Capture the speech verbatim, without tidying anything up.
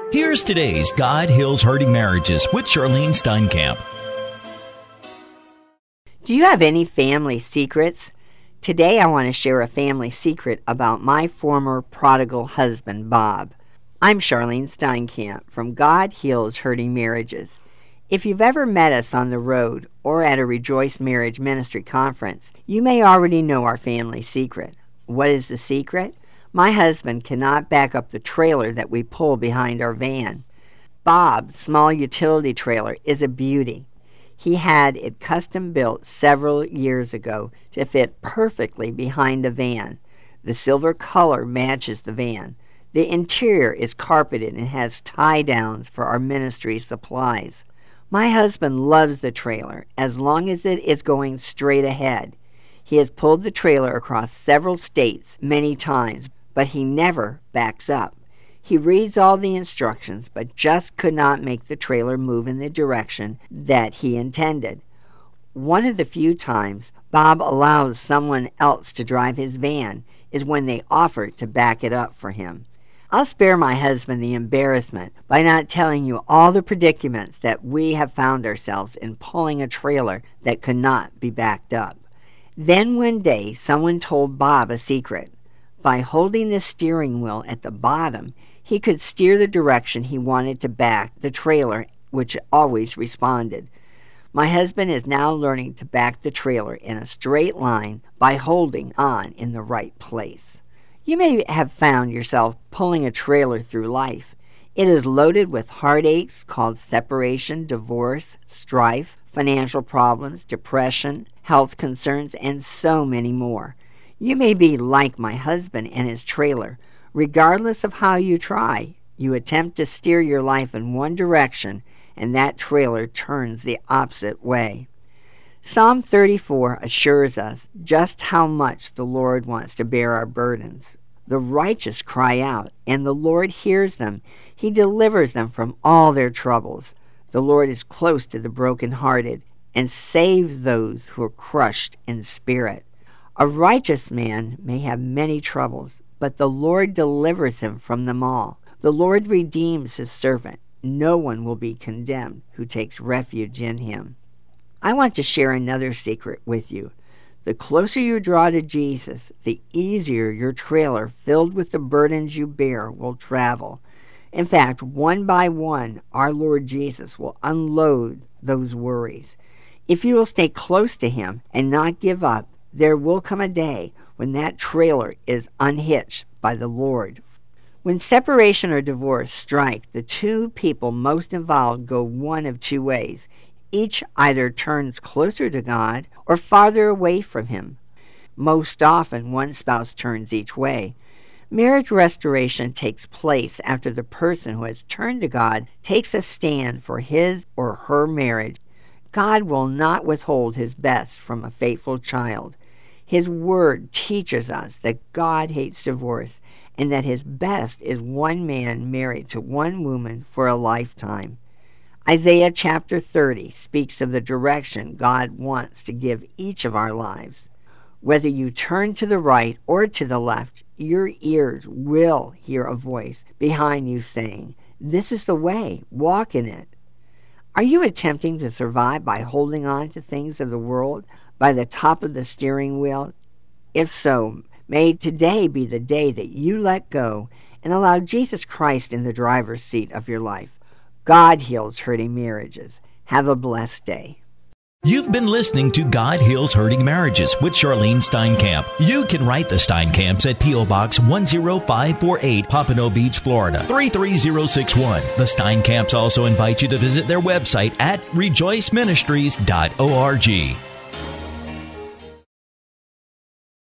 Here's today's God Heals Hurting Marriages with Charlene Steinkamp. Do you have any family secrets? Today I want to share a family secret about my former prodigal husband, Bob. I'm Charlene Steinkamp from God Heals Hurting Marriages. If you've ever met us on the road or at a Rejoice Marriage Ministry conference, you may already know our family secret. What is the secret? My husband cannot back up the trailer that we pull behind our van. Bob's small utility trailer is a beauty. He had it custom built several years ago to fit perfectly behind the van. The silver color matches the van. The interior is carpeted and has tie-downs for our ministry supplies. My husband loves the trailer as long as it is going straight ahead. He has pulled the trailer across several states many times, but he never backs up. He reads all the instructions, but just could not make the trailer move in the direction that he intended. One of the few times Bob allows someone else to drive his van is when they offer to back it up for him. I'll spare my husband the embarrassment by not telling you all the predicaments that we have found ourselves in pulling a trailer that could not be backed up. Then one day someone told Bob a secret. By holding the steering wheel at the bottom, he could steer the direction he wanted to back the trailer, which always responded. My husband is now learning to back the trailer in a straight line by holding on in the right place. You may have found yourself pulling a trailer through life. It is loaded with heartaches called separation, divorce, strife, financial problems, depression, health concerns, and so many more. You may be like my husband and his trailer. Regardless of how you try, you attempt to steer your life in one direction, and that trailer turns the opposite way. Psalm thirty-four assures us just how much the Lord wants to bear our burdens. The righteous cry out, and the Lord hears them. He delivers them from all their troubles. The Lord is close to the brokenhearted and saves those who are crushed in spirit. A righteous man may have many troubles, but the Lord delivers him from them all. The Lord redeems his servant. No one will be condemned who takes refuge in him. I want to share another secret with you. The closer you draw to Jesus, the easier your trailer filled with the burdens you bear will travel. In fact, one by one, our Lord Jesus will unload those worries. If you will stay close to him and not give up, there will come a day when that trailer is unhitched by the Lord. When separation or divorce strike, the two people most involved go one of two ways. Each either turns closer to God or farther away from him. Most often, one spouse turns each way. Marriage restoration takes place after the person who has turned to God takes a stand for his or her marriage. God will not withhold his best from a faithful child. His word teaches us that God hates divorce and that his best is one man married to one woman for a lifetime. Isaiah chapter thirty speaks of the direction God wants to give each of our lives. Whether you turn to the right or to the left, your ears will hear a voice behind you saying, "This is the way, walk in it." Are you attempting to survive by holding on to things of the world by the top of the steering wheel? If so, may today be the day that you let go and allow Jesus Christ in the driver's seat of your life. God heals hurting marriages. Have a blessed day. You've been listening to God Heals Hurting Marriages with Charlene Steinkamp. You can write the Steinkamps at P O. Box one zero five four eight, Pompano Beach, Florida, three three zero six one. The Steinkamps also invite you to visit their website at rejoice ministries dot org.